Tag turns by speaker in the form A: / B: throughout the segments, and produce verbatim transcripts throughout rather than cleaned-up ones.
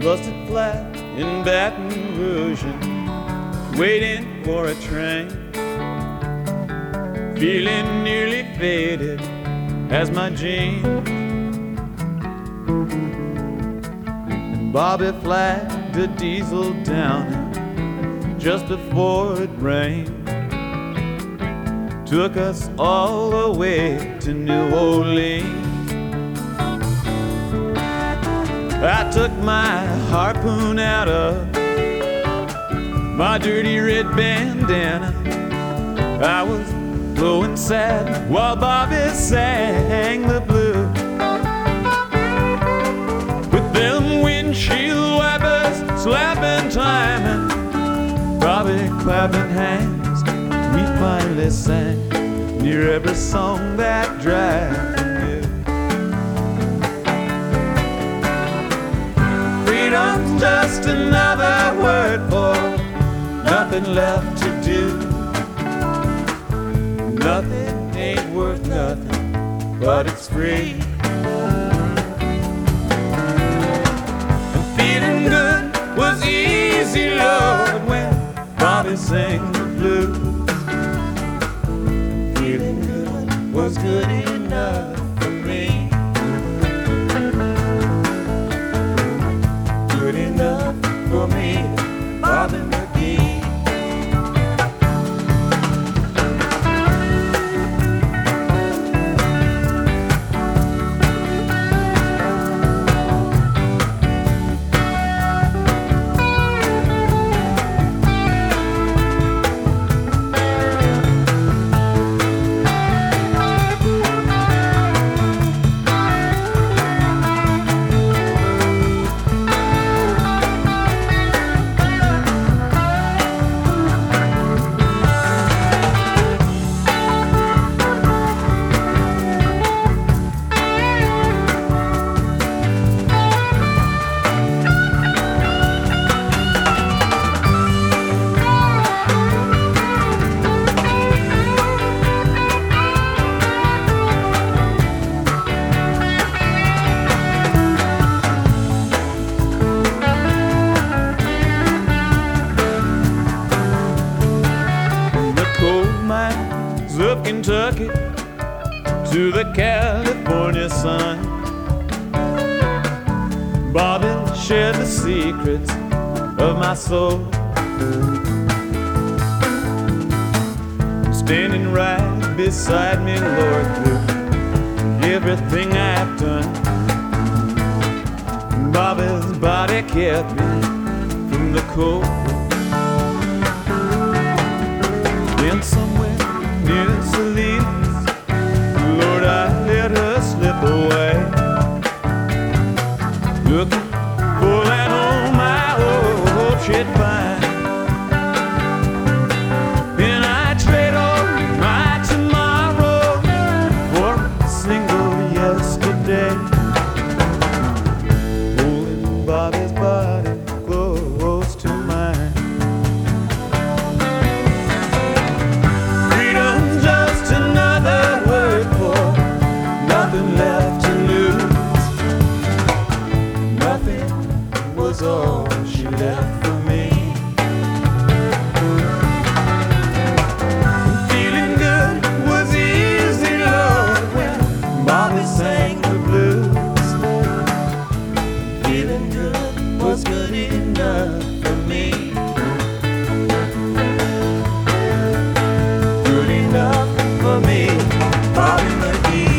A: busted flat in Baton Rouge, waiting for a train, feeling nearly faded as my jeans. And Bobby flagged a diesel down just before it rained, took us all the way to New Orleans. I took my harpoon out of my dirty red bandana. I was blowing sad while Bobby sang the blues. With them windshield wipers slapping time and Bobby clapping hands, we finally sang near every song that drive. Freedom's just another word for nothing left to do. Nothing ain't worth nothing, but it's free. And feeling good was easy, Lord, when Bobby sang the blues. Feeling good was good enough for me. Good enough for me, Bobby McGee. Of Kentucky to the California sun, Bobby shared the secrets of my soul, standing right beside me, Lord, through everything I've done. Bobby's body kept me from the cold. Then somewhere near Salinas, Lord, I let her slip away, looking for that home I hope she'd find. And I trade all my tomorrow for a single yesterday, holding Bobby's body close to mine. Left to lose. Nothing was all she left for me. Feeling good was easy, Lord, when Bobby sang the blues. Feeling good was good enough for me. Good enough for me, Bobby McGee.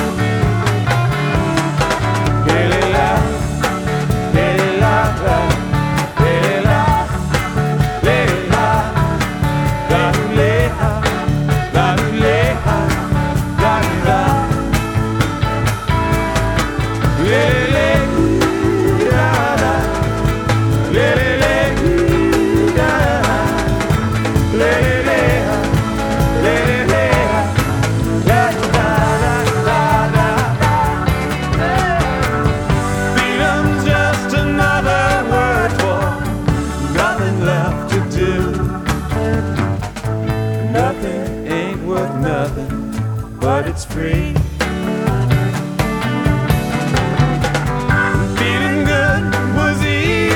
A: But it's free. Feeling good was easy.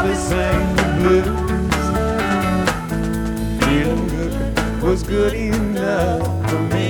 A: Bobby sang the blues. Feeling good was good enough for me.